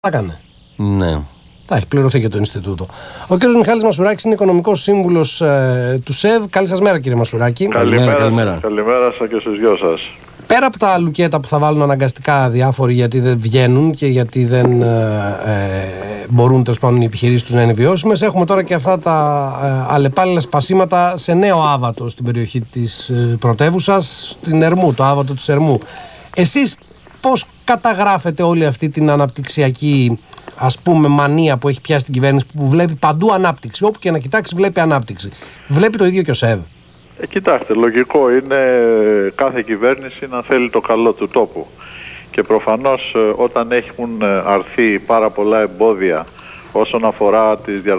Τα έκανε. Ναι. Θα έχει πληρωθεί και το Ινστιτούτο. Ο κ. Μιχάλης Μασουράκης είναι οικονομικός σύμβουλος του ΣΕΒ. Καλή σας μέρα, κύριε Μασουράκη. Καλημέρα. Καλημέρα σας και στους δυο σας. Πέρα από τα λουκέτα που θα βάλουν αναγκαστικά διάφοροι γιατί δεν βγαίνουν και γιατί δεν μπορούν τέλος πάντων οι επιχειρήσεις τους να είναι βιώσιμες, έχουμε τώρα και αυτά τα αλλεπάλληλα σπασίματα σε νέο άβατο στην περιοχή της πρωτεύουσας, στην Ερμού, το άβατο της Ερμού. Εσείς πώς καταγράφετε όλη αυτή την αναπτυξιακή, ας πούμε, μανία που έχει πιάσει την κυβέρνηση, που βλέπει παντού ανάπτυξη? Όπου και να κοιτάξει βλέπει ανάπτυξη. Βλέπει το ίδιο και ο ΣΕΒ? Κοιτάξτε, λογικό είναι κάθε κυβέρνηση να θέλει το καλό του τόπου. Και προφανώς όταν έχουν αρθεί πάρα πολλά εμπόδια όσον αφορά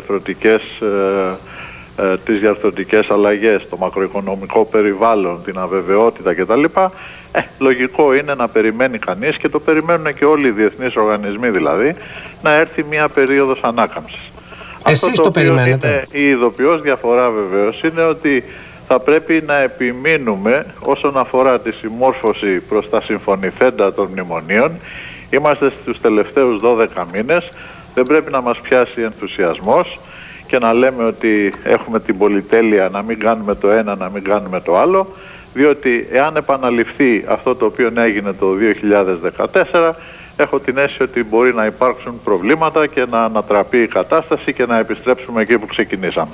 τις διαρθρωτικές αλλαγές, το μακροοικονομικό περιβάλλον, την αβεβαιότητα κτλ. Λογικό είναι να περιμένει κανείς, και το περιμένουν και όλοι οι διεθνείς οργανισμοί δηλαδή, να έρθει μια περίοδος ανάκαμψης. Εσείς το περιμένετε? Η ειδοποιώς διαφορά βεβαίως είναι ότι θα πρέπει να επιμείνουμε όσον αφορά τη συμμόρφωση προς τα συμφωνηθέντα των μνημονίων. Είμαστε στους τελευταίους 12 μήνες, δεν πρέπει να μας πιάσει ενθουσιασμός και να λέμε ότι έχουμε την πολυτέλεια να μην κάνουμε το ένα, να μην κάνουμε το άλλο, διότι εάν επαναληφθεί αυτό το οποίο έγινε το 2014, έχω την αίσθηση ότι μπορεί να υπάρξουν προβλήματα και να ανατραπεί η κατάσταση και να επιστρέψουμε εκεί που ξεκινήσαμε.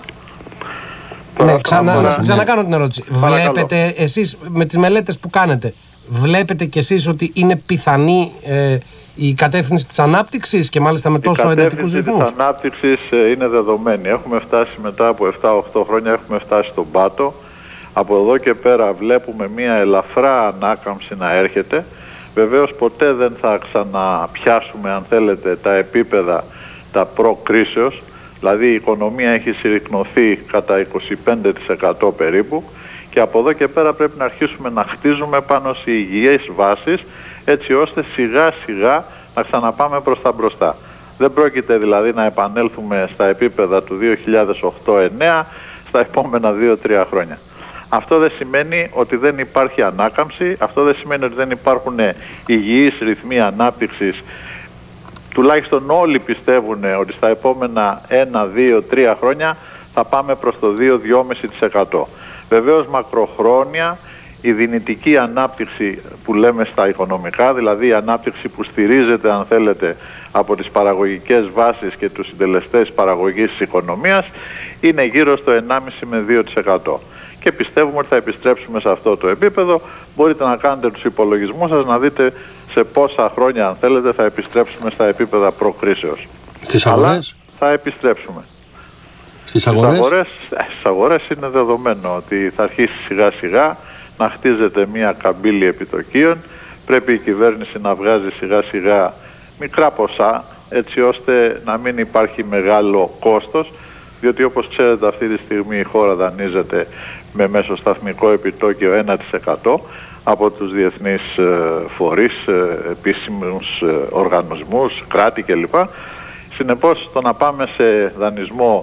Ναι, ξανακάνω την ερώτηση. Βλέπετε εσείς με τις μελέτες που κάνετε, βλέπετε κι εσείς ότι είναι πιθανή η κατεύθυνση της ανάπτυξης και μάλιστα με τόσο εντατικούς ρυθμούς? Η κατεύθυνση της ανάπτυξης είναι δεδομένη. Έχουμε φτάσει μετά από 7-8 χρόνια, έχουμε φτάσει στον πάτο. Από εδώ και πέρα βλέπουμε μια ελαφρά ανάκαμψη να έρχεται. Βεβαίως ποτέ δεν θα ξαναπιάσουμε, αν θέλετε, τα επίπεδα τα προ-κρίσεως. Δηλαδή η οικονομία έχει συρρικνωθεί κατά 25% περίπου, και από εδώ και πέρα πρέπει να αρχίσουμε να χτίζουμε πάνω σε υγιείς βάσεις, έτσι ώστε σιγά σιγά να ξαναπάμε προς τα μπροστά. Δεν πρόκειται δηλαδή να επανέλθουμε στα επίπεδα του 2008-2009 στα επόμενα 2-3 χρόνια. Αυτό δεν σημαίνει ότι δεν υπάρχει ανάκαμψη, αυτό δεν σημαίνει ότι δεν υπάρχουν υγιείς ρυθμοί ανάπτυξης. Τουλάχιστον όλοι πιστεύουν ότι στα επόμενα 1-2-3 χρόνια θα πάμε προς το 2-2,5%. Βεβαίως μακροχρόνια η δυνητική ανάπτυξη που λέμε στα οικονομικά, δηλαδή η ανάπτυξη που στηρίζεται, αν θέλετε, από τις παραγωγικές βάσεις και τους συντελεστές παραγωγής της οικονομίας, είναι γύρω στο 1,5 με 2%. Και πιστεύουμε ότι θα επιστρέψουμε σε αυτό το επίπεδο. Μπορείτε να κάνετε τους υπολογισμούς σας, να δείτε σε πόσα χρόνια, αν θέλετε, θα επιστρέψουμε στα επίπεδα προκρίσεως. Στις αγορές? Αλλά θα επιστρέψουμε. Στις αγορές είναι δεδομένο ότι θα αρχίσει σιγά σιγά να χτίζεται μια καμπύλη επιτοκίων. Πρέπει η κυβέρνηση να βγάζει σιγά σιγά μικρά ποσά, έτσι ώστε να μην υπάρχει μεγάλο κόστος, διότι όπως ξέρετε αυτή τη στιγμή η χώρα δανείζεται με μέσοσταθμικό επιτόκιο 1% από τους διεθνείς φορείς, επίσημους οργανισμούς, κράτη κλπ. Συνεπώς το να πάμε σε δανεισμό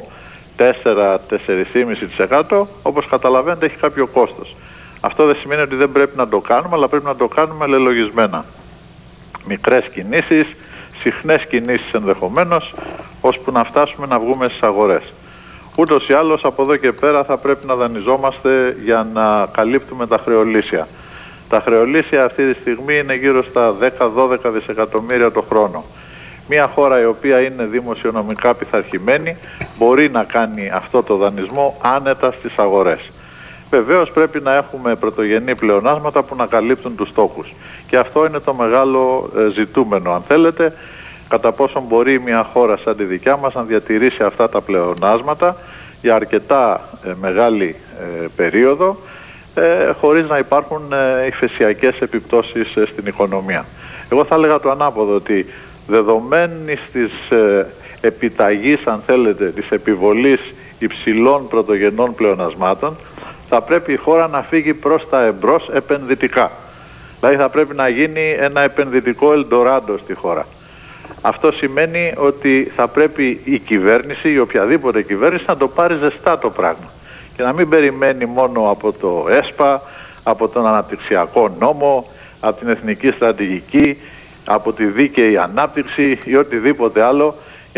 4-4,5% όπως καταλαβαίνετε έχει κάποιο κόστος. Αυτό δεν σημαίνει ότι δεν πρέπει να το κάνουμε, αλλά πρέπει να το κάνουμε αλληλογισμένα. Μικρές κινήσεις, συχνές κινήσεις ενδεχομένως, ώσπου να φτάσουμε να βγούμε στις αγορές. Ούτως ή άλλως από εδώ και πέρα θα πρέπει να δανειζόμαστε για να καλύπτουμε τα χρεολύσια. Τα χρεολύσια αυτή τη στιγμή είναι γύρω στα 10-12 δισεκατομμύρια το χρόνο. Μια χώρα η οποία είναι δημοσιονομικά πειθαρχημένη μπορεί να κάνει αυτό το δανεισμό άνετα στις αγορές. Βεβαίως πρέπει να έχουμε πρωτογενή πλεονάσματα που να καλύπτουν τους στόχους. Και αυτό είναι το μεγάλο ζητούμενο, αν θέλετε, κατά πόσον μπορεί μια χώρα σαν τη δικιά μας να διατηρήσει αυτά τα πλεονάσματα για αρκετά μεγάλη περίοδο, χωρίς να υπάρχουν υφεσιακές επιπτώσεις στην οικονομία. Εγώ θα έλεγα το ανάποδο, ότι δεδομένης της επιταγής, αν θέλετε, της επιβολής υψηλών πρωτογενών πλεονασμάτων, θα πρέπει η χώρα να φύγει προς τα εμπρός επενδυτικά. Δηλαδή θα πρέπει να γίνει ένα επενδυτικό Ελντοράντο στη χώρα. Αυτό σημαίνει ότι θα πρέπει η κυβέρνηση, η οποιαδήποτε κυβέρνηση, να το πάρει ζεστά το πράγμα και να μην περιμένει μόνο από το ΕΣΠΑ, από τον αναπτυξιακό νόμο, από την εθνική στρατηγική από τη δίκαιη ανάπτυξη ή οτιδήποτε άλλο για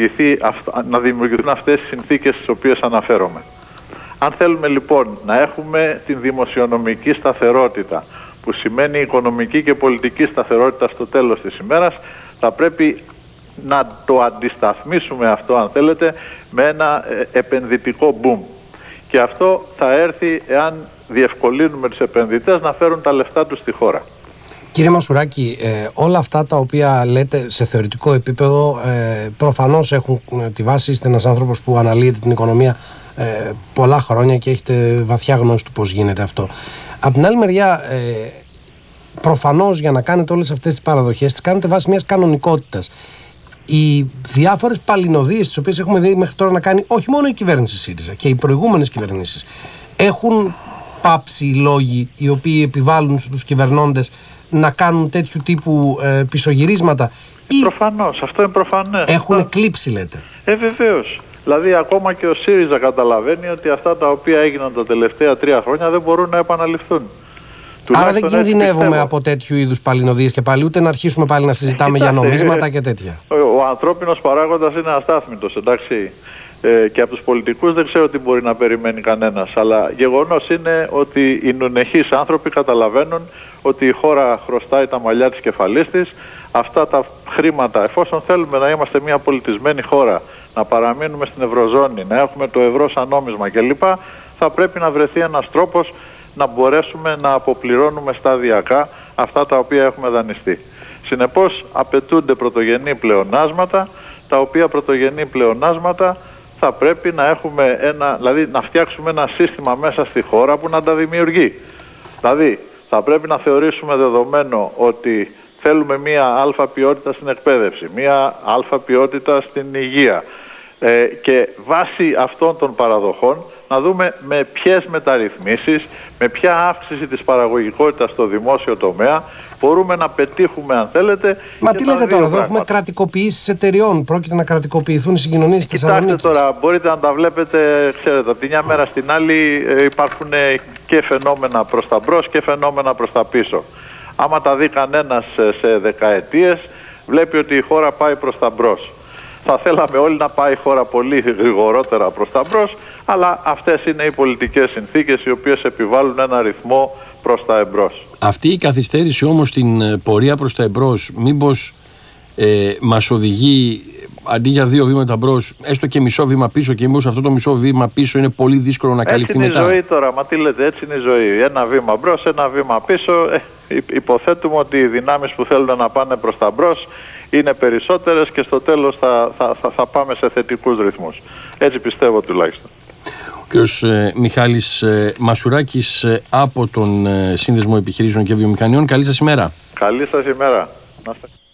να δημιουργηθούν αυτές τις συνθήκες στις οποίες αναφέρομαι. Αν θέλουμε λοιπόν να έχουμε την δημοσιονομική σταθερότητα, που σημαίνει οικονομική και πολιτική σταθερότητα στο τέλος της ημέρας, θα πρέπει να το αντισταθμίσουμε αυτό, αν θέλετε, με ένα επενδυτικό boom. Και αυτό θα έρθει εάν διευκολύνουμε τους επενδυτές να φέρουν τα λεφτά τους στη χώρα. Κύριε Μασουράκη, όλα αυτά τα οποία λέτε σε θεωρητικό επίπεδο προφανώς έχουν τη βάση. Είστε ένας άνθρωπος που αναλύετε την οικονομία πολλά χρόνια και έχετε βαθιά γνώση του πώς γίνεται αυτό. Από την άλλη μεριά, προφανώς για να κάνετε όλες αυτές τις παραδοχές τις κάνετε βάσει μιας κανονικότητας. Οι διάφορες παλινοδίες τις οποίες έχουμε δει μέχρι τώρα να κάνει όχι μόνο η κυβέρνηση ΣΥΡΙΖΑ και οι προηγούμενες κυβερνήσεις, έχουν πάψει οι λόγοι οι οποίοι επιβάλλουν στους κυβερνώντες να κάνουν τέτοιου τύπου πισωγυρίσματα? Προφανώς, αυτό είναι προφανές. Έχουν εκλείψει, λέτε? Βεβαίως. Δηλαδή ακόμα και ο ΣΥΡΙΖΑ καταλαβαίνει ότι αυτά τα οποία έγιναν τα τελευταία 3 χρόνια δεν μπορούν να επαναληφθούν. Άρα δεν κινδυνεύουμε από τέτοιου είδους παλινοδίες και πάλι, ούτε να αρχίσουμε πάλι να συζητάμε για νομίσματα και τέτοια? Ο ανθρώπινος παράγοντας είναι αστάθμητος, εντάξει. Και από τους πολιτικούς δεν ξέρω τι μπορεί να περιμένει κανένας. Αλλά γεγονός είναι ότι οι νουνεχείς άνθρωποι καταλαβαίνουν ότι η χώρα χρωστάει τα μαλλιά της κεφαλής της. Αυτά τα χρήματα, εφόσον θέλουμε να είμαστε μια πολιτισμένη χώρα, να παραμείνουμε στην Ευρωζώνη, να έχουμε το ευρώ σαν νόμισμα κλπ., θα πρέπει να βρεθεί ένας τρόπος να μπορέσουμε να αποπληρώνουμε σταδιακά αυτά τα οποία έχουμε δανειστεί. Συνεπώς απαιτούνται πρωτογενή πλεονάσματα, τα οποία πρωτογενή πλεονάσματα θα πρέπει να έχουμε δηλαδή να φτιάξουμε ένα σύστημα μέσα στη χώρα που να τα δημιουργεί. Δηλαδή θα πρέπει να θεωρήσουμε δεδομένο ότι θέλουμε μία αλφα ποιότητα στην εκπαίδευση, μία αλφα ποιότητα στην υγεία και βάσει αυτών των παραδοχών να δούμε με ποιες μεταρρυθμίσεις, με ποια αύξηση της παραγωγικότητας στο δημόσιο τομέα μπορούμε να πετύχουμε, αν θέλετε. Μα τι λέτε τώρα, εδώ έχουμε κρατικοποιήσεις εταιριών, πρόκειται να κρατικοποιηθούν οι συγκοινωνίες της Θεσσαλονίκης. Κοιτάξτε τώρα, μπορείτε να τα βλέπετε, ξέρετε, από τη μια μέρα στην άλλη υπάρχουν και φαινόμενα προς τα μπρος και φαινόμενα προς τα πίσω. Άμα τα δει κανένας σε δεκαετίες, βλέπει ότι η χώρα πάει προς τα μπρος. Θα θέλαμε όλοι να πάει η χώρα πολύ γρηγορότερα προς τα μπρος, αλλά αυτές είναι οι πολιτικές συνθήκες οι οποίες επιβάλλουν ένα ρυθμό προς τα εμπρός. Αυτή η καθυστέρηση όμως στην πορεία προς τα εμπρός, μήπως μας οδηγεί αντί για 2 βήματα μπρος, έστω και μισό βήμα πίσω, και μήπως αυτό το μισό βήμα πίσω είναι πολύ δύσκολο να καλυφθεί μετά? Έτσι είναι η ζωή τώρα, μα τι λέτε, έτσι είναι η ζωή. Ένα βήμα μπρος, ένα βήμα πίσω. Υποθέτουμε ότι οι δυνάμεις που θέλουν να πάνε προς τα μπρος είναι περισσότερες και στο τέλος θα πάμε σε θετικούς ρυθμούς. Έτσι πιστεύω τουλάχιστον. Ο κ. Μιχάλης Μασουράκης από τον Σύνδεσμο Επιχειρήσεων και Βιομηχανιών. Καλή σας ημέρα. Καλή σας ημέρα.